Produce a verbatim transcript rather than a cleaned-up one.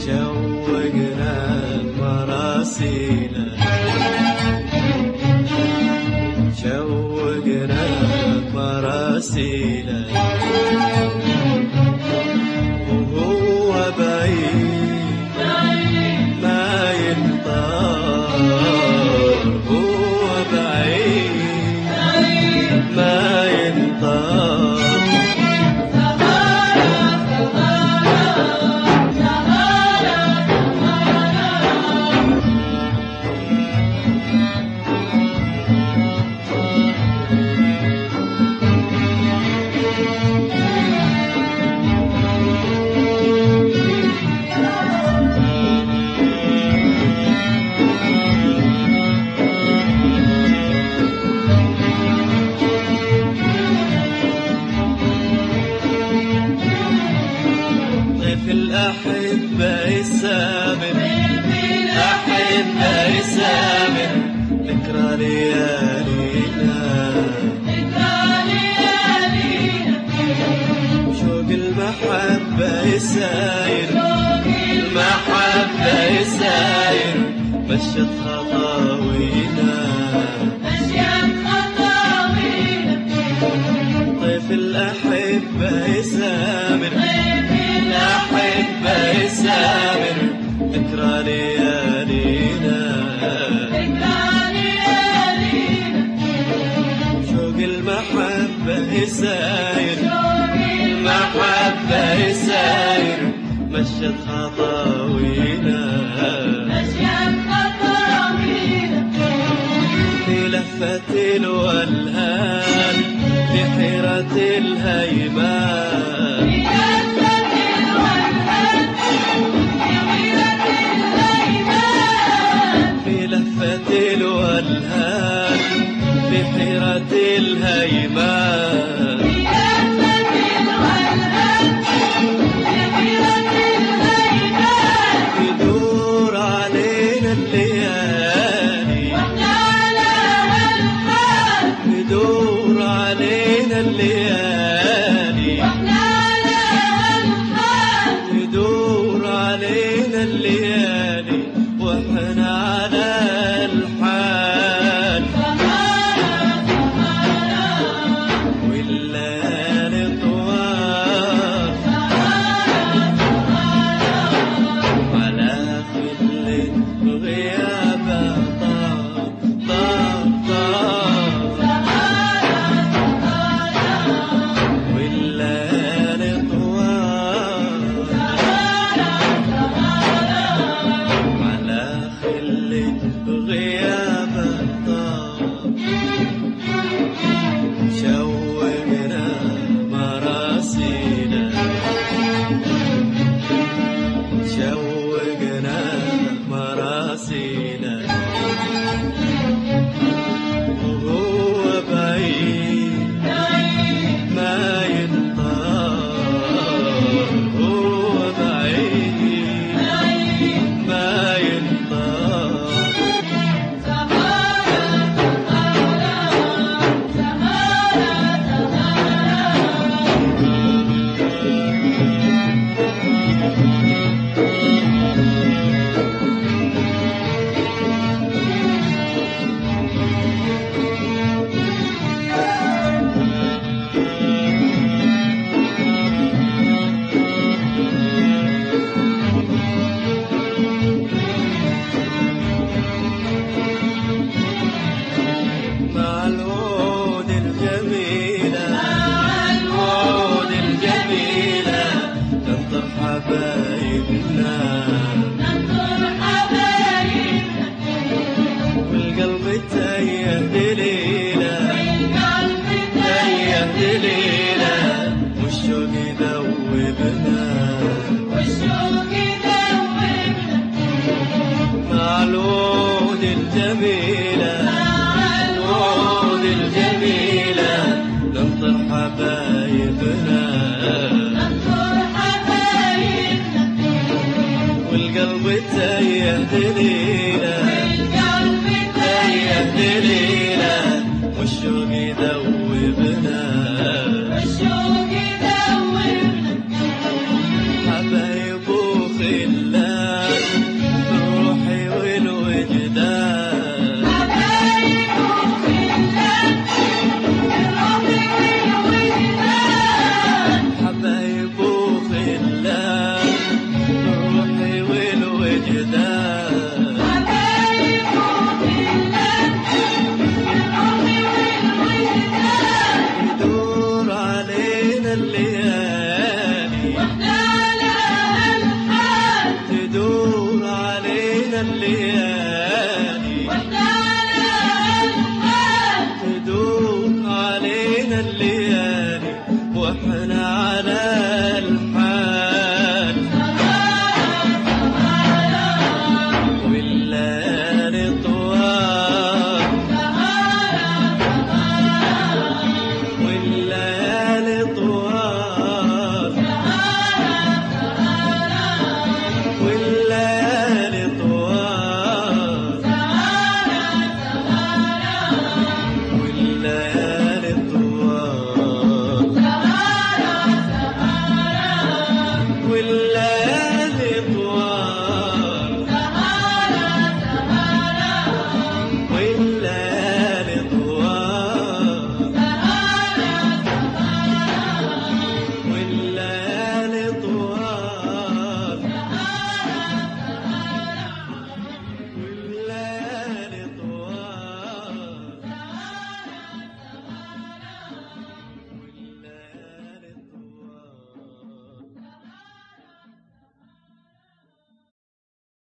شوقنا مراسينا شوقنا مراسينا وهو بعيد ما ينطار هو بعيد ما ينطار الأحبة يسامر الأحبة يسامر ذكرى ليالينا ذكرى ليالينا شوق المحبة يساير شوق المحبة يساير مشت خطاوينا مشيت خطاوينا طيف الأحبة يسامر الأحبة يسامر ذكرى ليالينا ذكرى ليالينا شوق المحبة يساير شوق المحبة يساير مشت خطاوينا مشيت خطاوينا في لفة الولهان في حيرة الهيمان الوالهان في حيرة الهيمان يدور علينا الليالي يدور علينا الليالي يدور علينا الليالي واحنا على الحال والليالي طوال على خل غيابه طار طار طار والليالي طوال على خل غيابه طار شوقنا مراسينا شوقنا مراسينا وهو بعيد ما ينطار هو بعيد ما ينطار مع الوعود الجميلة مع الوعود الجميلة ننطر حبايبنا ننطر حبايبنا والقلب تايه دليلة والقلب تايه دليلة والشوق يذوبنا والشوق يذوبنا مع الوعود الجميلة الوعود الجميلة ننطر حبايبنا ننطر حبايبنا والقلب تايه دليلة والقلب تايه دليلة والشوق يذوبنا والشوق يذوبنا حبايب وخلان يهدى